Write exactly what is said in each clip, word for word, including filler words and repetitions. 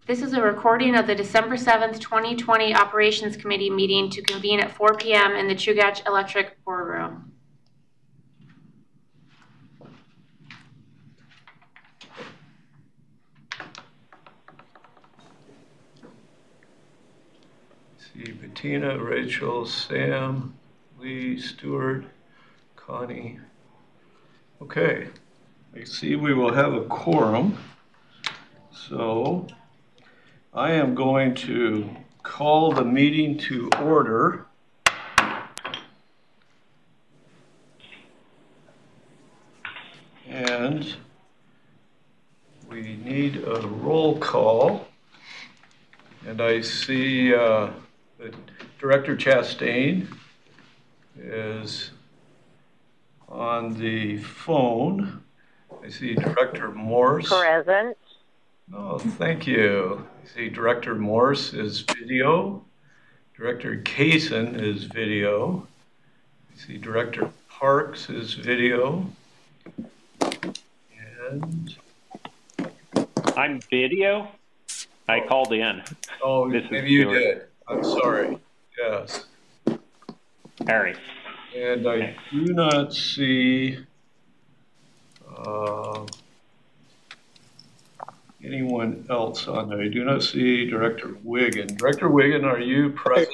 This is a recording of the December seventh, twenty twenty Operations Committee meeting to convene at four p m in the Chugach Electric boardroom. See Bettina, Rachel, Sam, Lee, Stewart, Connie. Okay, I see we will have a quorum. So I am going to call the meeting to order. And we need a roll call. And I see uh, that Director Chastain is on the phone. I see Director Morse. Present. Oh, thank you. I see Director Morse is video. Director Kaysen is video. I see Director Parks is video. And I'm video. I called in. Oh, this maybe you did. I'm sorry. Yes. Harry. And I do not see uh, anyone else on there. I do not see Director Wiggin. Director Wiggin, are you present?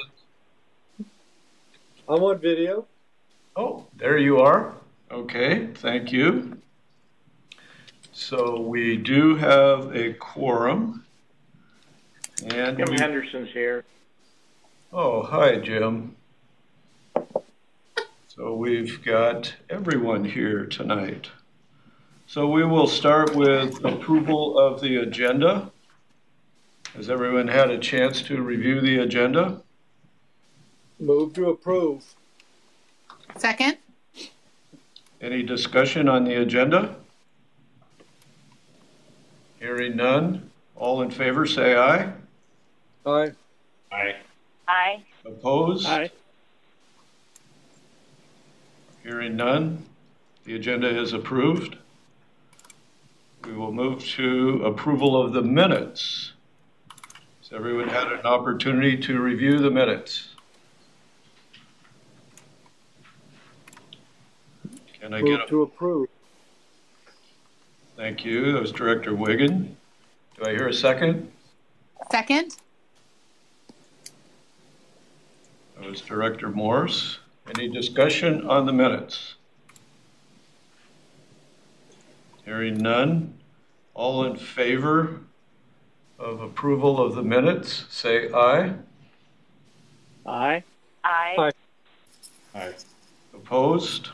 I'm on video. Oh, there you are. Okay, thank you. So we do have a quorum. And Jim we... Henderson's here. Oh, hi, Jim. So we've got everyone here tonight. So we will start with approval of the agenda. Has everyone had a chance to review the agenda? Move to approve. Second. Any discussion on the agenda? Hearing none. All in favor, say aye. Aye. Aye. Aye. Opposed? Aye. Hearing none. The agenda is approved. We will move to approval of the minutes. Has everyone had an opportunity to review the minutes? Can I Move get a... to approve. Thank you. That was Director Wiggin. Do I hear a second? Second. That was Director Morse. Any discussion on the minutes? Hearing none. All in favor of approval of the minutes, say aye. Aye. Aye. Aye. Aye. Opposed?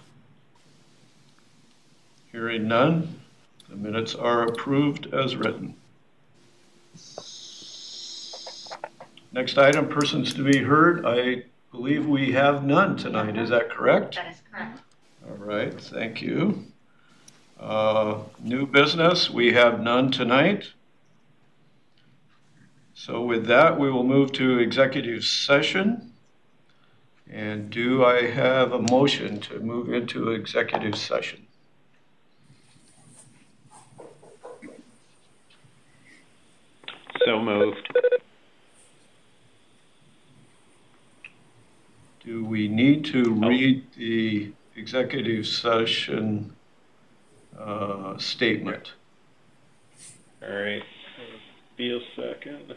Hearing none. The minutes are approved as written. Next item, persons to be heard. I believe we have none tonight. Is that correct? That is correct. All right, thank you. Uh, new business, we have none tonight. So with that, we will move to executive session. And do I have a motion to move into executive session? So moved. Do we need to read the executive session uh, statement? All right. Be a second.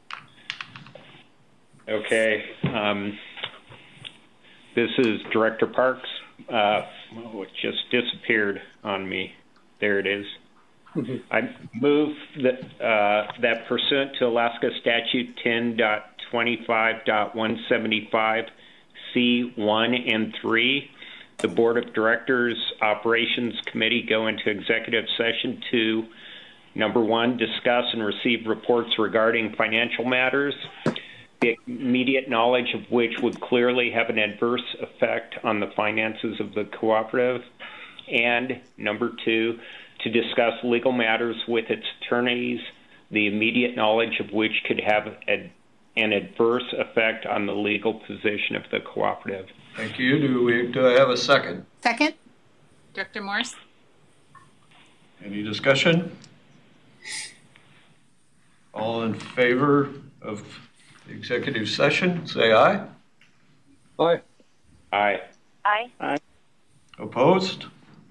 Okay. Um, this is Director Parks. Uh, oh, it just disappeared on me. There it is. I move that uh, that pursuant to Alaska Statute ten twenty-five one seventy-five C one and three, the Board of Directors Operations Committee go into executive session to, number one, discuss and receive reports regarding financial matters, the immediate knowledge of which would clearly have an adverse effect on the finances of the cooperative, and number two, to discuss legal matters with its attorneys, the immediate knowledge of which could have a, an adverse effect on the legal position of the cooperative. Thank you. Do we? Do I have a second? Second. Director Morse. Any discussion? All in favor of the executive session, say aye. Aye. Aye. Aye. Opposed?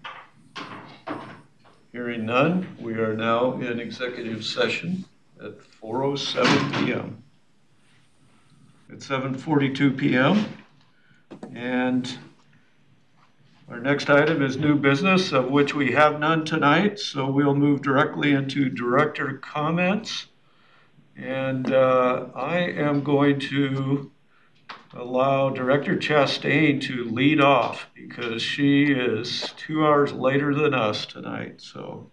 Hearing none, we are now in executive session at four oh seven p.m. It's seven forty-two p.m. and our next item is new business, of which we have none tonight, so we'll move directly into director comments. And uh, I am going to allow Director Chastain to lead off because she is two hours later than us tonight. So,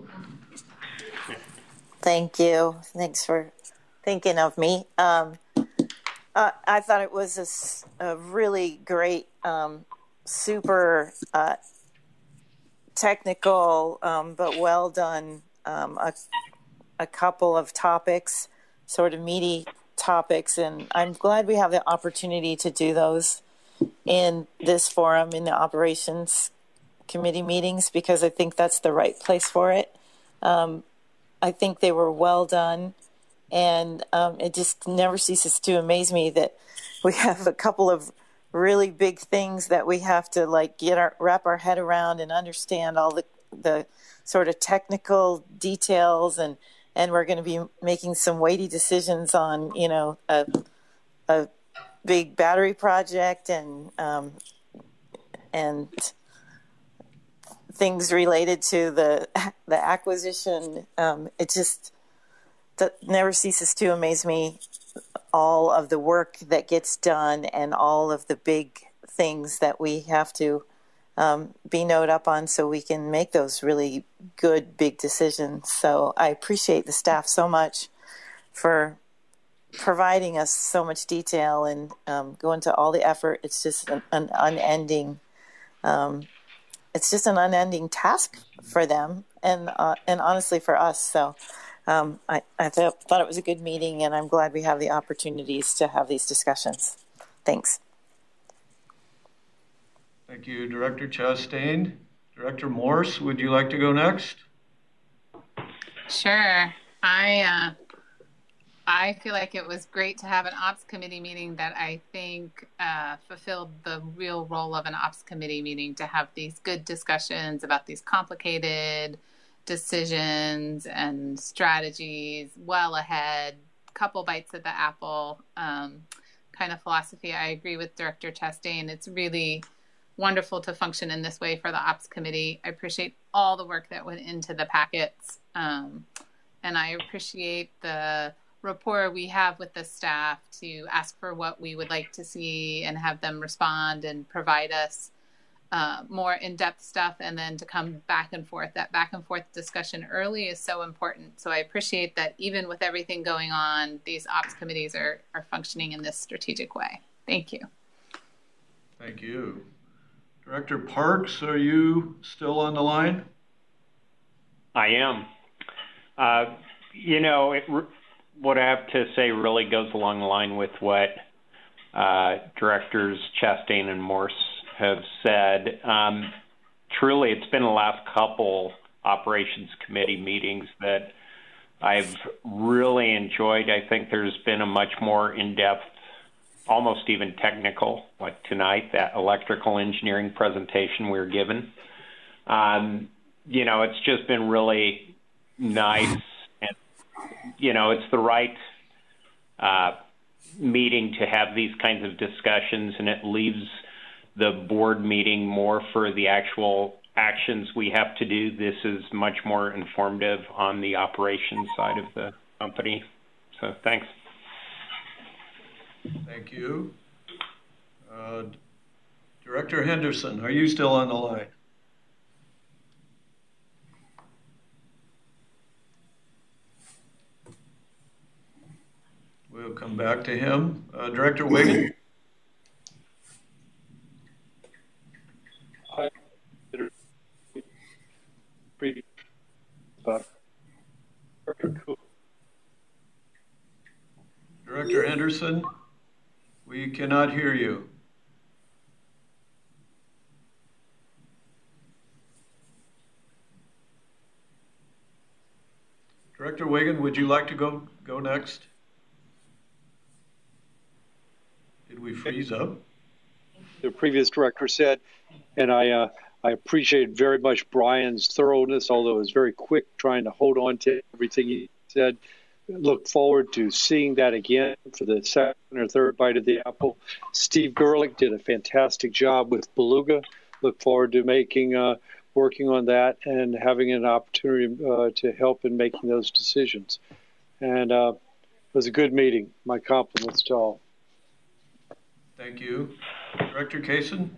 Thank you. Thanks for thinking of me. Um, uh, I thought it was a, s- a really great, um, super uh, technical, um, but well done. Um, a, a couple of topics, sort of meaty topics, and I'm glad we have the opportunity to do those in this forum in the operations committee meetings because I think that's the right place for it. Um, I think they were well done, and um, it just never ceases to amaze me that we have a couple of really big things that we have to like get our wrap our head around and understand all the the sort of technical details, and and we're going to be making some weighty decisions on you know a a big battery project and um, and things related to the the acquisition. Um, it just that never ceases to amaze me, all of the work that gets done and all of the big things that we have to um, be knowed up on so we can make those really good big decisions. So I appreciate the staff so much for providing us so much detail and um, going to all the effort. It's just an, an unending um, it's just an unending task for them and uh, and honestly for us. So um, I, I th- thought it was a good meeting, and I'm glad we have the opportunities to have these discussions. Thanks. thank you, Director Chastain. Director Morse, would you like to go next? Sure. I uh, I feel like it was great to have an ops committee meeting that I think uh, fulfilled the real role of an ops committee meeting, to have these good discussions about these complicated decisions and strategies well ahead, couple bites at the apple um, kind of philosophy. I agree with Director Chastain. It's really wonderful to function in this way for the ops committee. I appreciate all the work that went into the packets, um, and I appreciate the rapport we have with the staff to ask for what we would like to see and have them respond and provide us uh, more in-depth stuff, and then to come back and forth. That back and forth discussion early is so important. So I appreciate that even with everything going on, these ops committees are, are functioning in this strategic way. Thank you. Thank you. Director Parks, are you still on the line? I am. Uh, you know, it, what I have to say really goes along the line with what uh, Directors Chastain and Morse have said. Um, truly, it's been the last couple Operations Committee meetings that I've really enjoyed. I think there's been a much more in-depth, almost even technical, like tonight, that electrical engineering presentation we were given. Um, you know, it's just been really nice. And, you know, it's the right uh, meeting to have these kinds of discussions, and it leaves the board meeting more for the actual actions we have to do. This is much more informative on the operations side of the company. So thanks. Thank you. Uh, Director Henderson, are you still on the line? We'll come back to him. Uh, Director Wiggin? Director Henderson, we cannot hear you. Director Wiggin, would you like to go, go next? Did we freeze up? The previous director said, and I uh, I appreciate very much Brian's thoroughness, although it was very quick trying to hold on to everything he said. Look forward to seeing that again for the second or third bite of the apple. Steve Gerlich did a fantastic job with Beluga. Look forward to making uh, working on that and having an opportunity uh, to help in making those decisions. And uh, it was a good meeting. My compliments to all. Thank you. Director Kaysen?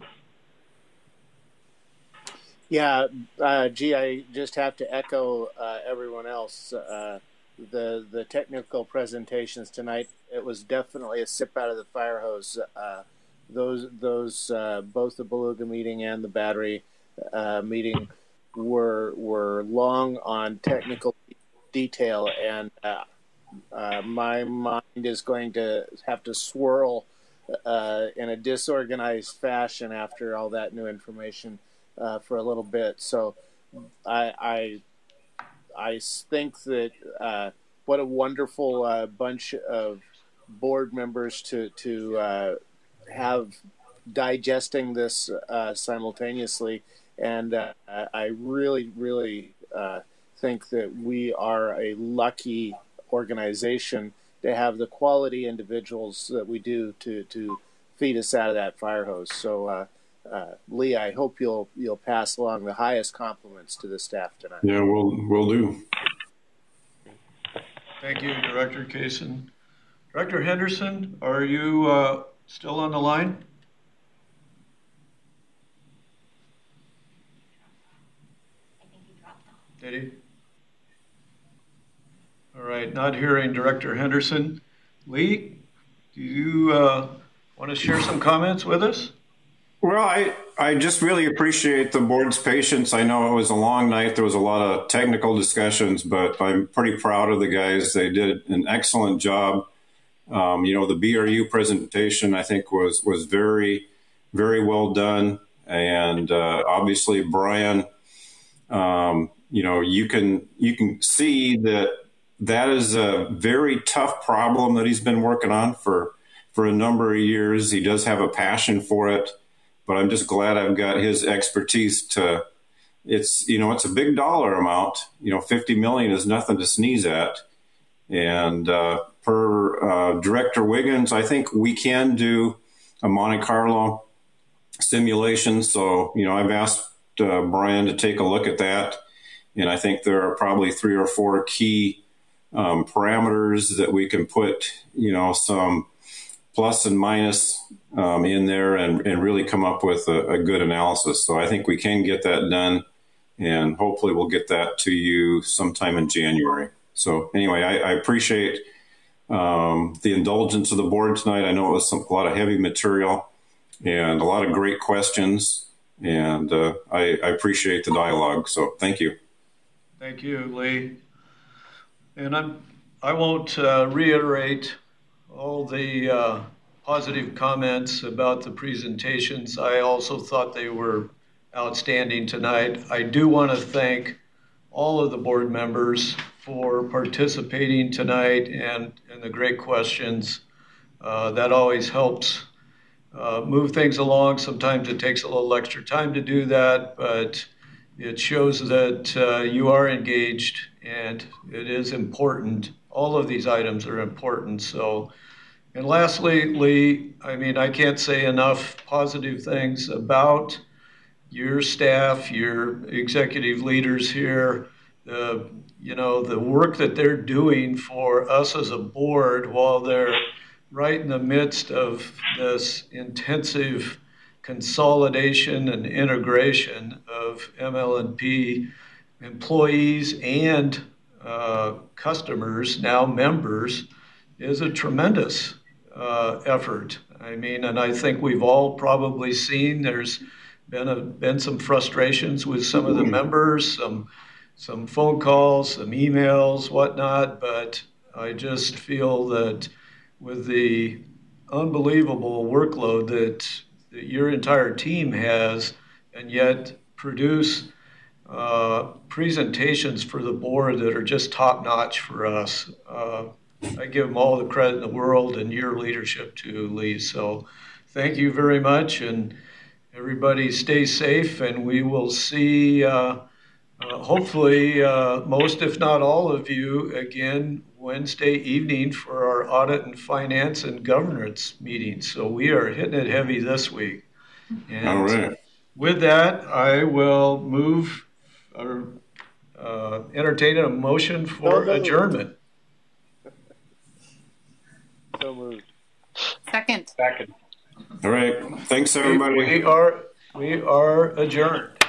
Yeah, uh, gee, I just have to echo uh, everyone else. Uh, the the technical presentations tonight, it was definitely a sip out of the fire hose. Uh, those those uh, both the Beluga meeting and the Battery uh, meeting were were long on technical detail, and uh, uh, my mind is going to have to swirl uh, in a disorganized fashion after all that new information uh, for a little bit. So I I, I think that uh, what a wonderful uh, bunch of board members to to uh, have digesting this uh, simultaneously, and uh, I really really uh, think that we are a lucky organization to have the quality individuals that we do to to feed us out of that fire hose. So uh, uh, Lee, I hope you'll you'll pass along the highest compliments to the staff tonight. Yeah, we'll we'll do. Thank you, Director Kaysen. Director Henderson, are you uh, still on the line? I think he dropped off. Did he? All right, not hearing Director Henderson. Lee, do you uh, want to share some comments with us? Well, I, I just really appreciate the board's patience. I know it was a long night. There was a lot of technical discussions, but I'm pretty proud of the guys. They did an excellent job. Um, you know, the B R U presentation, I think, was, was very, very well done. And uh, obviously, Brian, um, you know, you can you can see that that is a very tough problem that he's been working on for, for a number of years. He does have a passion for it. But I'm just glad I've got his expertise to, it's, you know, it's a big dollar amount. You know, fifty million is nothing to sneeze at. And uh, per uh, Director Wiggins, I think we can do a Monte Carlo simulation. So, you know, I've asked uh, Brian to take a look at that. And I think there are probably three or four key um, parameters that we can put, you know, some plus and minus um, in there and, and really come up with a, a good analysis. So I think we can get that done, and hopefully we'll get that to you sometime in January. So anyway, I, I appreciate um, the indulgence of the board tonight. I know it was some, a lot of heavy material and a lot of great questions, and uh, I, I appreciate the dialogue. So thank you. Thank you, Lee. And I'm, I won't uh, reiterate all the uh, positive comments about the presentations. I also thought they were outstanding tonight. I do want to thank all of the board members for participating tonight and, and the great questions. Uh, that always helps uh, move things along. Sometimes it takes a little extra time to do that, but it shows that uh, you are engaged, and it is important. All of these items are important. So, and lastly, Lee, I mean, I can't say enough positive things about your staff, your executive leaders here, the, you know, the work that they're doing for us as a board while they're right in the midst of this intensive consolidation and integration of M L N P employees and uh, customers, now members, is a tremendous uh, effort. I mean, and I think we've all probably seen there's been a, been some frustrations with some of the members, some some phone calls, some emails, whatnot. But I just feel that with the unbelievable workload that, that your entire team has, and yet produce uh, presentations for the board that are just top notch for us. Uh, I give them all the credit in the world and your leadership too, Lee. So thank you very much, and everybody stay safe, and we will see uh, uh, hopefully uh, most, if not all of you again Wednesday evening for our audit and finance and governance meeting. So we are hitting it heavy this week. And all right. With that, I will move or uh, entertain a motion for So moved. adjournment. So moved. Second. Second. All right. Thanks, everybody. We are we are adjourned.